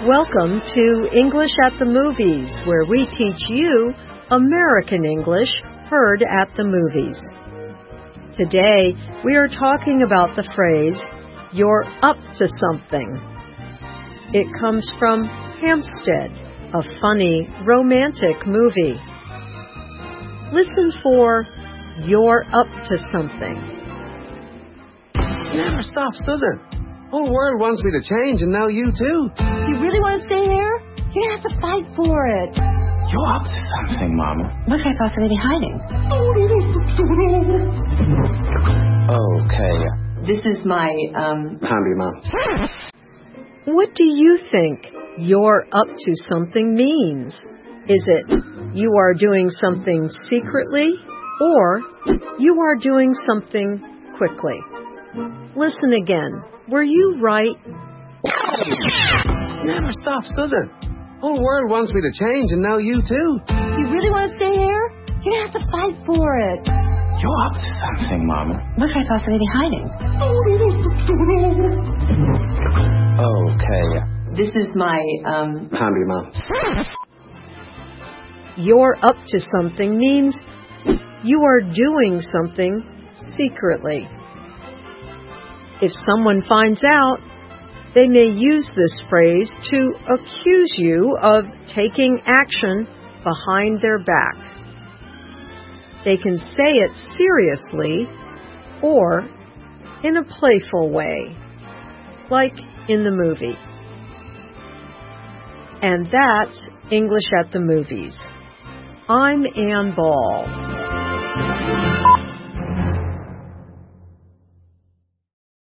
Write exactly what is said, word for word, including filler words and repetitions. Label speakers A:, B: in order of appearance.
A: Welcome to English at the Movies, where we teach you American English heard at the movies. Today, we are talking about the phrase, "You're up to something." It comes from Hampstead, a funny, romantic movie. Listen for "You're up to something."
B: It never stops, does it? The whole world wants me to change, and now you too.
C: You really want to stay there? You're going to have to fight for it.
B: You're up to something, Mama.
C: What could I possibly be hiding?
B: Okay.
C: This is my, um...
B: Handy, Mom.
A: What do you think "you're up to something" means? Is it you are doing something secretly, or you are doing something quickly? Listen again. Were you right?
B: It never stops, does it? The whole world wants me to change, and now you too.
C: You really want to stay here? You're going to have to fight for it.
B: You're up to something, Mama.
C: What could I possibly be hiding?
B: Okay.
C: This is my, um...
B: Handy, Mom.
A: "You're up to something" means you are doing something secretly. If someone finds out, they may use this phrase to accuse you of taking action behind their back. They can say it seriously or in a playful way, like in the movie. And that's English at the Movies. I'm Ann Ball.